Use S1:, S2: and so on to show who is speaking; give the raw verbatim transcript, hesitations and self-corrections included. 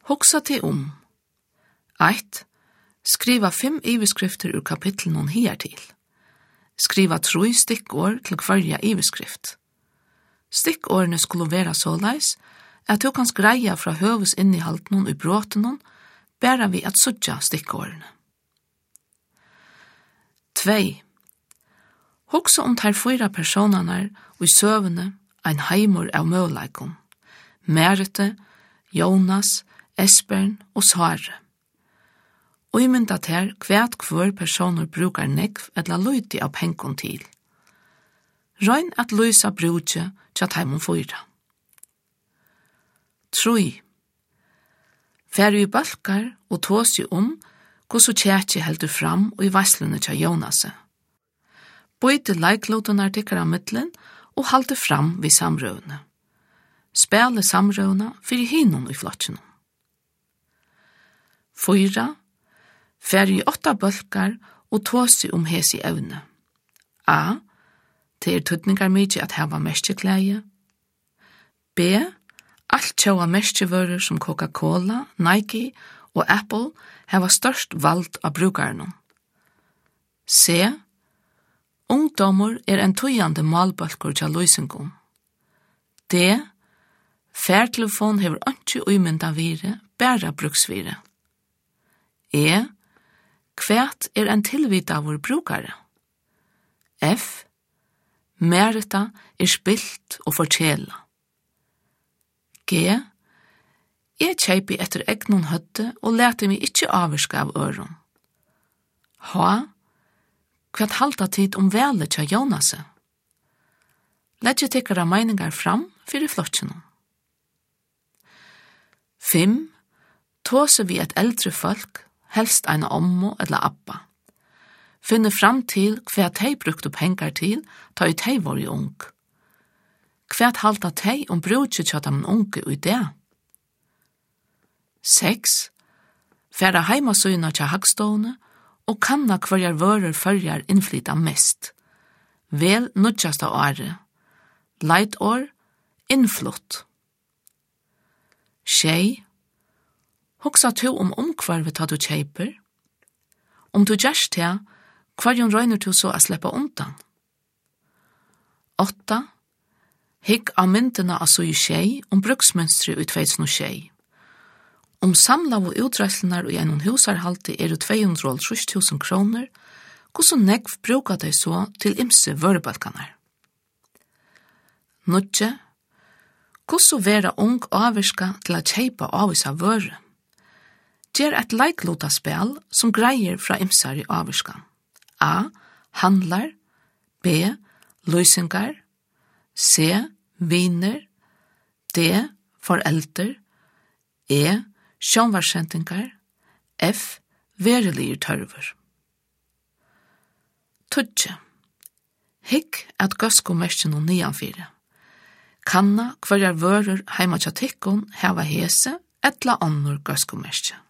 S1: Hugsa til om. ett. Skriva fem iveskrifter ur kapitlen hon her til. Skriva tre stikkår til hver iveskrift. Stikkårene skulle være såleis at du kan skreia fra høves innihalten i bråten bare vi at sudja stikkårene. två. Hugsa om tar fyra personerna og i søvne ein heimur av møleikon. Merete, Jonas, Esbern og Sare. Og i mynda ter kvært hver personer brukar nekv eller løyti av penkon til. Røyn at løysa brukje tja heimon fyra. tre. Færi i balkar og tås i om hvordan tjekje heldur fram og i vasslene tja Jonaset. Bøyte leiklåtene tikkara middelen og halte fram vid samrøvene. Spæle samrøvene fyrir hinon i flotjene. fyra. Færi i åtta bølkar og tåsi om hesi evne. A. Det er tøtningar mykje at heva merskekleie. B. Alt tjåa merskevører som Coca-Cola, Nike og Apple heva størst vald av brukarne. C. Ungdommer er en tøyande malbølkur til løysingum. D. Færtelefon hever ikke uimynda vire, bæra bruksvire. E. Kvært er en tilvita av vår brukare. F. Merita er spilt og fortjela. G. Jeg kjeipi etter egnon høtte og lete meg ikkje avvirska av øron. H. Kvært halta tid om vele tja Jonaset. Legge tikkara meiningar fram fyrir flotjene. fem. Tåse vi et eldre folk, helst en ommo eller abba. Finne fram til hva tei brukte pengar til, ta i tei var i ung. Hva halta tei om brukje tja dem unge i det? seks. Færa heimasøyna tja hagstående, og kanna hverjar vører føljar innflyta mest. Vel nødjast av året. Leit år, innflott. Tjei. Hugsa tu om omkvarvet ta du kjeiper. Om du gjerst til, hverjon røyner du så a sleppa undan. åtta. Hikk av myndina av så i tjei om bruksmønstri ut tveits no tjei. Om samla og utreislenar i en husarhalti er det to hundre og tre tusen kroner, hvordan negv brukar de så til imse vørebalkanar. Nudje. Hvordan vera ung avvirska til a kjeipa avvisa vøre? Gjer et leiklota spel som greier fra imsar i avvirska. A. Handlar. B. Løysingar. C. Viner. D. Forelder. E. Sjånvarsendingar. F. Verelige tørver. Tudje. Hikk at gøskomerkjen og nianfire. Kanna hverjar vører heima tja tikkun heva hese etla annor gøskomerkje.